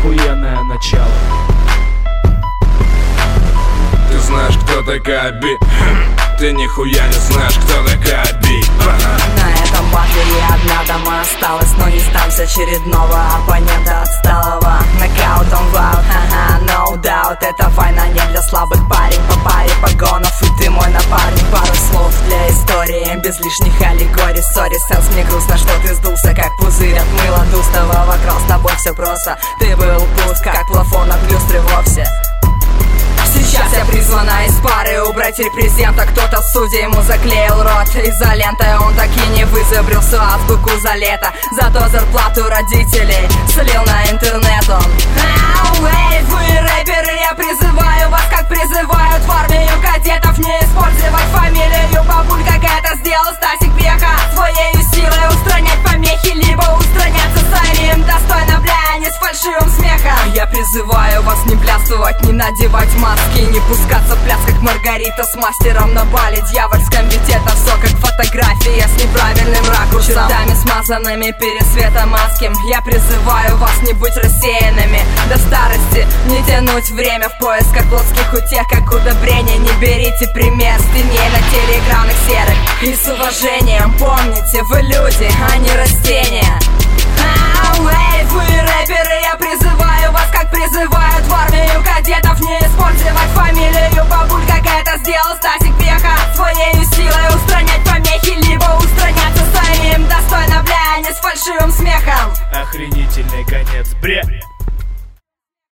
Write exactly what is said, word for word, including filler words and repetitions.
охуенное начало. Ты знаешь, кто такая Би? Ты нихуя не знаешь, кто такая Би. На этом батле я одна дома осталась, но не сдамся очередного оппонента отсталого. Нокаутом вау, ха-ха, no doubt. Эта война не для слабых, парень по паре погонов, и ты мой напарник. Пару слов для истории, без лишних аллегорий. Сори, сенс, мне грустно, что ты сдулся, как пузырь от мыла дустого. Вокруг с тобой все просто, ты был пуст, как плафон от люстры вовсе. Сейчас я призвана из пары убрать репрезента. Кто-то судья ему заклеил рот изолентой. Он так и не вызубрил всю азбуку за лето. Зато зарплату родителей слил на интернет он. Эй, вы рэперы, я призываю вас, как призывают в армию кадетов, не использовать фамилию бабуль, как это сделал Стасик Пьеха. Своей силой устранять помехи, либо устраняться самим достойно, бля, не с фальшивым смехом. Я призываю вас не плясывать, не надевать маски, не пускаться в пляс, как Маргарита с мастером на бале дьявольском. Ведь это все как фотография с неправильным ракурсом, чертами смазанными пересветом маски. Я призываю вас не быть рассеянными до старости, не тянуть время в поисках плотских утех, как удобрение. Не берите пример с теней на телеэкранах серых. И с уважением помните, вы люди, а не растения. Эй, вы рэперы, я призываю вас, как призывают в армию кадетов, не использовать фамилию бабуль, как это сделал Стасик Пьеха. Своей силой устранять помехи, либо устраняться самим достойно, бля, не с фальшивым смехом. Охренительный конец, бре.